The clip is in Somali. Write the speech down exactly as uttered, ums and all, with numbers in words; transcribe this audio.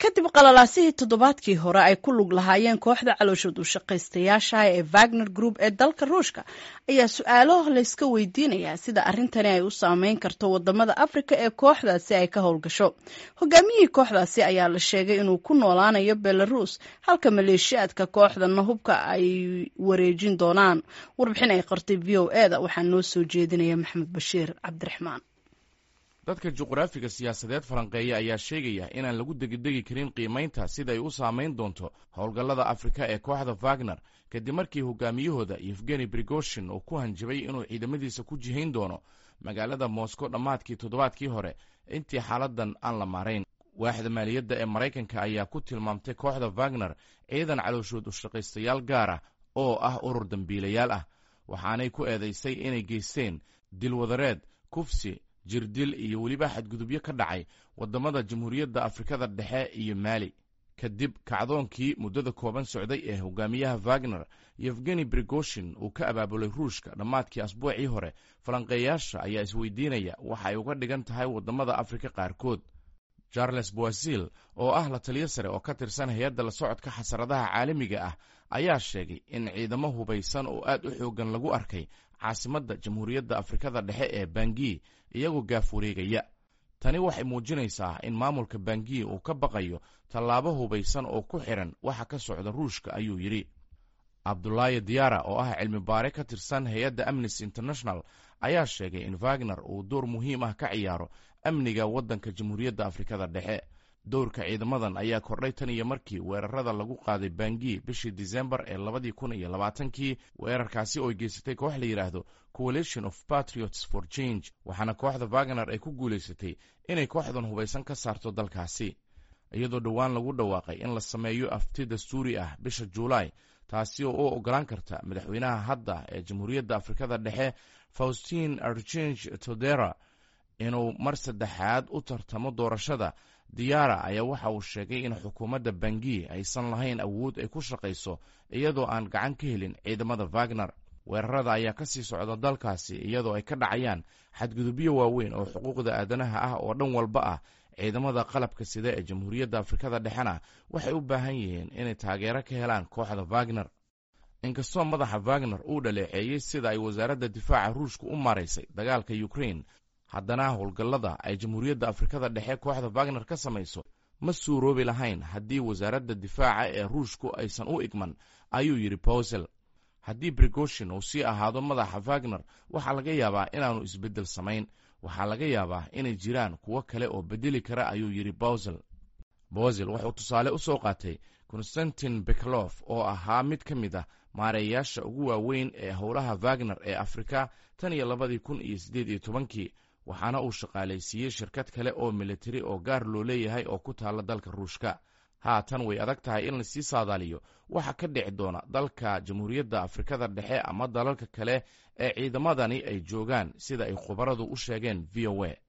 kadib qalalaasihii toddobaadkii hore ay ku lug lahaayeen kooxda calooshood u shaqaystayaasha ee Wagner Group ee dalka Ruushka ayaa su'aalo la iska weydiinayaa sida arrintani ay u saameyn karto wadamada Afrika ee kooxdaasi ay ka howlgasho. Hogaamiyihii kooxdaasi ayaa la sheegay inuu ku noolaanayo Belarus halka maleeshiyaadka kooxdana hubka ay wareejin doonaan. Warbixin ay qortay V O A da waxaa noo soo jeedinaya Maxamed Bashiir Cabdiraxmaan. dadka juqraafiga siyaasadeed falanqeeya ayaa sheegaya inaan lagu degidegi karin qiimaynta sida ay u saamayn doonto howlgallada Afrika ee kooxda Wagner kadib markii hogaamiyahooda Yevgeny Prigozhin uu ku hanjabay inuu ciidamadiisa ku jihayn doono magaalada Moscow dhammaadkii toddobaadkii hore intii xaaladan aan la maarayn. waaxda maaliyadda ee Maraykanka ayaa ku tilmaamtay kooxda Wagner ciidan calooshood u shaqaystayaal gaar ah oo ah urur dambiilayaal ah, waxaanay ku eedaysay inay geysteen dilwadareed, kufsi, jirdil iyo weliba xadgudubyo ka dhacay wadamada Jamhuuriyadda Afrikada Dhexe iyo Mali. kadib kacdoonkii muddada kooban socday ee hogaamiyaha Wagner Yevgeny Prigozhin uu ka abaabulay Ruushka dhammaadkii asbuucii hore, falanqeeyaasha ayaa isweydiinaya waxa ay uga dhigan tahay wadamada Afrika qaarkood. Charles Boisil oo ah la taliye sare oo ka tirsan hay-adda la socodka xasaradaha caalamiga ah ayaa sheegay in ciidamo hubaysan oo aad u xoogan lagu arkay caasimadda Jamhuuriyadda Afrikada Dhexe ee Bangui iyagoo gaaf wareegaya. tani waxay muujinaysaa in maamulka Bangui uu ka baqayo tallaabo hubaysan oo ku xiran waxa ka socda Ruushka, ayuu yidhi. Abdoulaye Diarra oo ah cilmi baare ka tirsan hay-adda Amnesty International ayaa sheegay in Wagner uu door muhiim ah ka ciyaaro amniga waddanka Jamhuuriyadda Afrikada Dhexe. dowrka ciidamadan ayaa kordhay tan iyo markii weerarada lagu qaaday Bangui bishii Disembar ee labadii kun iyo labaatankii, weerarkaasi oo geysatay koox la yidhaahdo Coalition of Patriots for Change, waxaana kooxda Wagner ay ku guulaysatay inay kooxdan hubaysan ka saarto dalkaasi, iyadoo dhowaan lagu dhawaaqay in la sameeyo afti dastuuri ah bisha Juulaay, taasi oo u ogolaan karta madaxweynaha hadda ee Jamhuuriyadda Afrikada Dhexe Faustin Archange Touadera inuu mar saddexaad u tartamo doorashada. Diarra ayaa waxa uu sheegay in xukuumadda Bangui aysan lahayn awood ay ku shaqayso iyadoo aan gacan ka helin ciidamada Wagner. weerarada ayaa ka sii socda dalkaasi iyadoo ay ka dhacayaan xadgudubyo waaweyn oo xuquuqda aadanaha ah oo dhan walba ah. ciidamada qalabka sida ee Jamhuuriyadda Afrikada Dhexena waxay u baahan yihiin inay taageero ka helaan kooxda Wagner. inkastoo madaxa Wagner uu dhaleeceeyey sida ay wasaaradda difaaca Ruushka u maaraysay dagaalka Ukraine, haddana howlgallada ay Jamhuuriyadda Afrikada Dhexe kooxda Wagner ka samayso ma suuroobi lahayn haddii wasaaradda difaaca ee Ruushku aysan u igman, ayuu yidhi Boisil. haddii Prigozhin uu sii ahaado madaxa Wagner, waxaa laga yaabaa inaanu isbeddel samayn, waxaa laga yaabaa inay jiraan kuwo kale oo bedeli kara, ayuu yidhi Boisil. Boisil wuxuu tusaale u soo qaatay Konstantin Beklov oo ahaa mid ka mid ah maareeyaasha ugu waaweyn ee howlaha Wagner ee Afrika tan iyo labadii kun iyo siddeed iyo tobankii, waxaana uu shaqaalaysiiyey shirkad kale oo militari oo gaar loo leeyahay oo ku taalla dalka Ruushka. haatan way adag tahay in la sii saadaaliyo waxa ka dhici doona dalka Jamhuuriyadda Afrikada Dhexe ama dalalka kale ee ciidamadani ay joogaan, sida ay khubaradu u sheegeen V O A.